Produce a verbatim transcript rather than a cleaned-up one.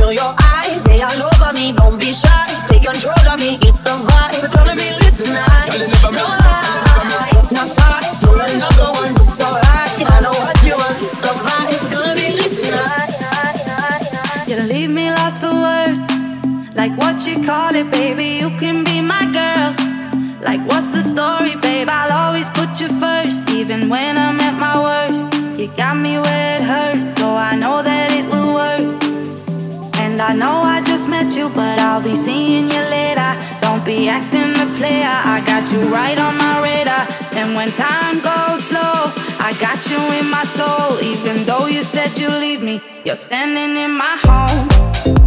Feel your eyes, they all over me. Don't be shy, take control of me. Get the vibe, it's gonna be lit tonight. No lie, hypnotized, do another one. It's alright, I know what you want. The vibe, it's gonna be lit tonight. You leave me lost for words. Like what you call it, baby, you can be my girl. Like what's the story, babe, I'll always put you first. Even when I'm at my worst, you got me where it hurts. So I know that it will work. And I know I just met you, but I'll be seeing you later. Don't be acting the player, I got you right on my radar. And when time goes slow, I got you in my soul. Even though you said you leave me, you're standing in my home.